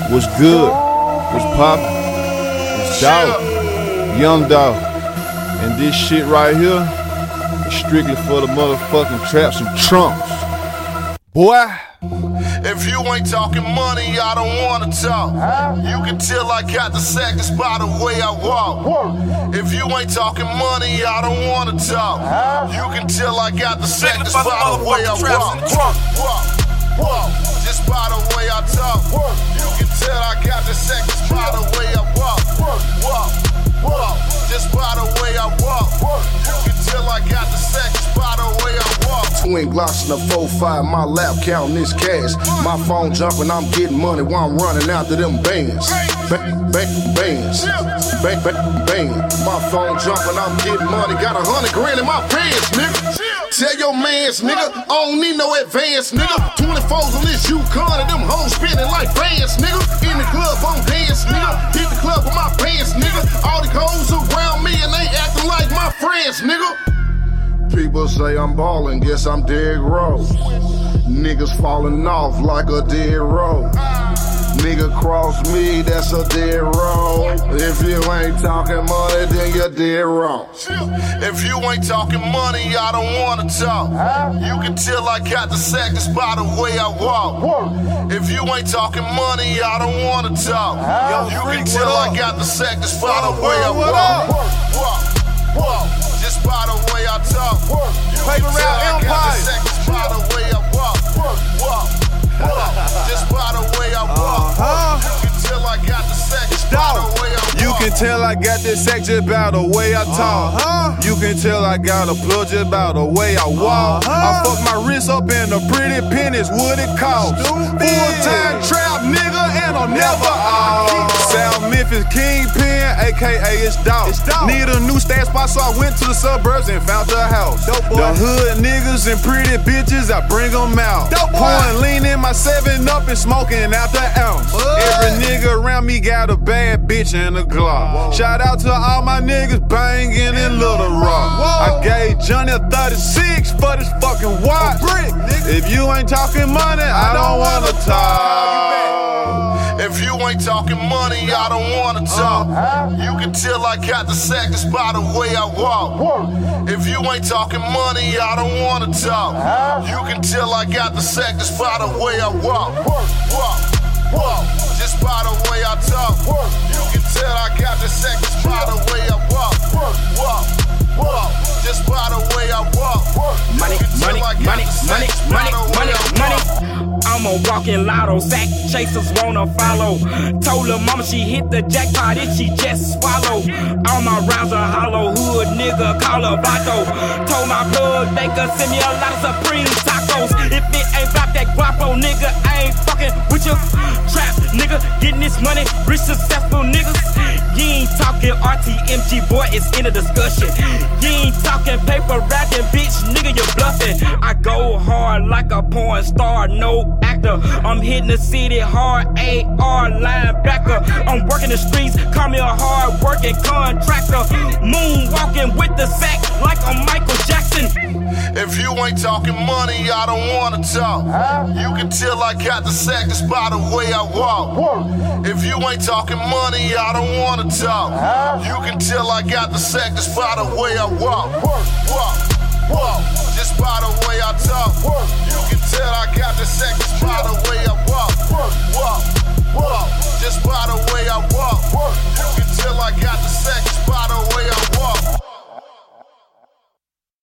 What's good? What's poppin'? It's Dog, Young Dog. And this shit right here is strictly for the motherfucking traps and trunks. Boy. If you ain't talking money, I don't wanna talk. You can tell I got the sack just by the way I walk. If you ain't talking money, I don't wanna talk. You can tell I got the sack just by the way I walk. Just by the way I talk. You can tell I got the sack just by the way I walk. Just by the way I walk. You can tell I got the sack just by the way I walk. Twin Glocks and a 4-5, my lap counting this cash. My phone jumping, I'm getting money while I'm running after them bands. Bands. My phone jumping, I'm getting money. Got 100 grand in my pants, nigga. Tell your mans, nigga, I don't need no advance, nigga. 24s on this Yukon and them hoes spinning like fans, nigga. In the club, I'm dance, nigga. Hit the club with my pants, nigga. All the hoes around me and they acting like my friends, nigga. People say I'm ballin', guess I'm Derrick Rose. Niggas falling off like a dead road. Nigga cross me, that's a dead road. If you ain't talking money, then you're dead wrong. If you ain't talking money, I don't wanna talk. You can tell I got the sack just by the way I walk. If you ain't talking money, I don't wanna talk. You can tell I got the sack just by the way I walk. Just by the way I talk. You can tell I got the sack just by the way I walk. Just by the way I walk. You can tell I got the sack just by the way I walk. You can tell I got this sack just by the way I talk. You can tell I got a plug just by the way I walk. I fuck my wrist up in the pretty pennies, what it cost. Full-time trap nigga and I'm never out. South Memphis Kingpin, aka it's Dog. Need a new stat spot, so I went to the suburbs and found the house. The hood niggas and pretty bitches, I bring them out. Pouring lean in my 7-Up and smoking out the ounce. Every nigga around me got a bad bitch and a Glock. Shout out to all my niggas banging in Little Rock. I gave Johnny a 36 for this fucking watch. If you ain't talking money, I don't wanna talk. If you ain't talking money, I don't wanna talk. You can tell I got the sack just by the way I walk. If you ain't talking money, I don't wanna talk. You can tell I got the sack just by the way I walk. Just by the way I talk. You can tell I got the sack just by the way I walk. Just by the way I walk. Money. I'm a walking lotto, sack chasers wanna follow. Told her mama she hit the jackpot and she just swallow. All my rounds are hollow, hood nigga call her Vato. Told my plug they could send me a lot of Supreme tacos. If it ain't about that guapo nigga, I ain't fucking with you. Trap nigga, getting this money, rich successful niggas. You ain't talking RTMG, boy, it's in a discussion. You ain't talking paper rapping, bitch, nigga, you're bluffing. I go hard like a porn star, no actor. I'm hitting the city hard, AR linebacker. I'm working the streets, call me a hard working contractor. Moonwalking with the sack like I'm Michael Jackson. If you ain't talking money, I don't wanna talk. You can tell I got the sack just by the way I walk. If you ain't talking money, I don't wanna talk. You can tell I got the sack just by the way I walk. Just by the way I talk. You can tell I got the sack just by the way I walk.